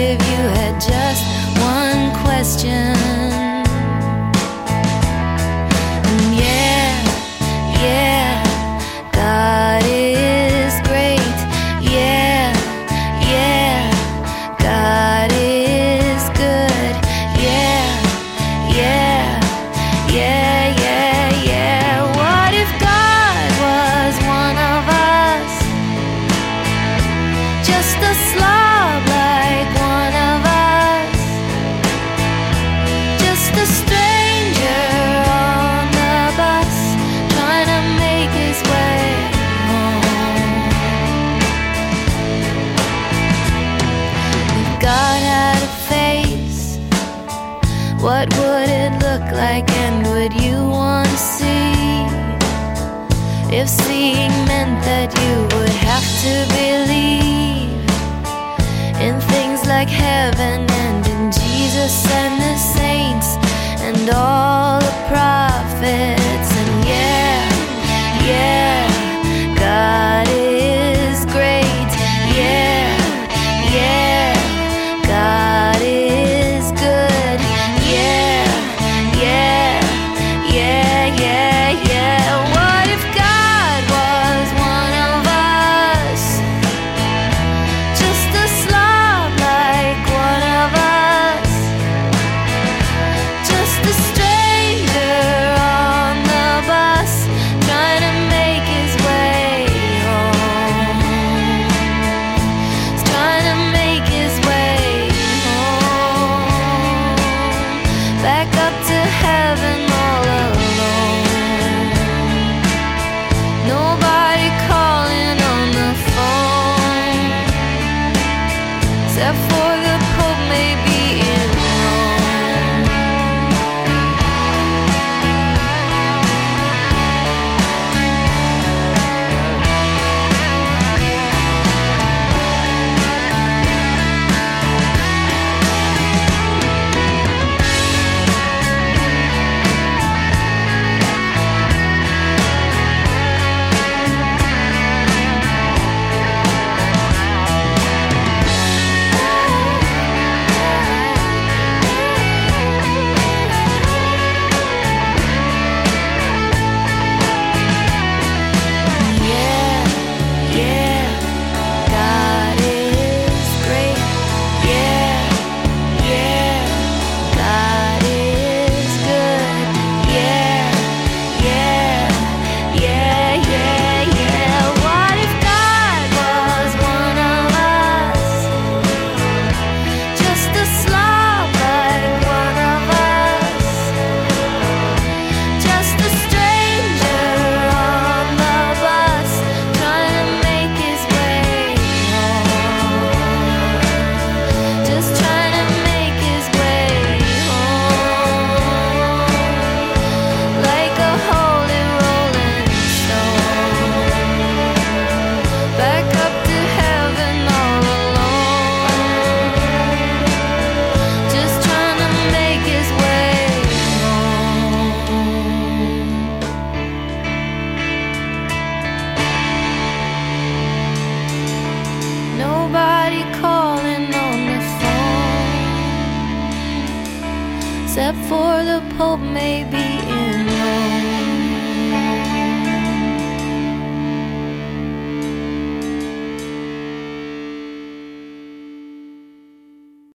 if you had just one question. And yeah, God is great. Yeah, God is good. Yeah. What if God was one of us? Just a slob like one of us. Just a stranger on the bus, trying to make his way home. If God had a face, what would it look like, and would you want to see? If seeing meant that you would have to believe in things like heaven and in Jesus and the saints and all the prophets. And yeah, God is great. Yeah, God is good. Yeah. What if God was one of us? Just a slob like one of us. Just a stranger on the bus, trying to make his way home. He's trying to make his way home. Back up to heaven all alone. Nobody calling on the phone, except for the Pope maybe in Rome. Yeah, God is great. Yeah, God is good. Yeah. What if God was one of us? Just a slob like one of us. Just a stranger on the bus, trying to make his way home. Just trying to make his way home. Like a holy rolling stone. Back up to heaven all alone. Just trying to make his way home. Nobody calling on the phone, except for the Pope maybe in Rome.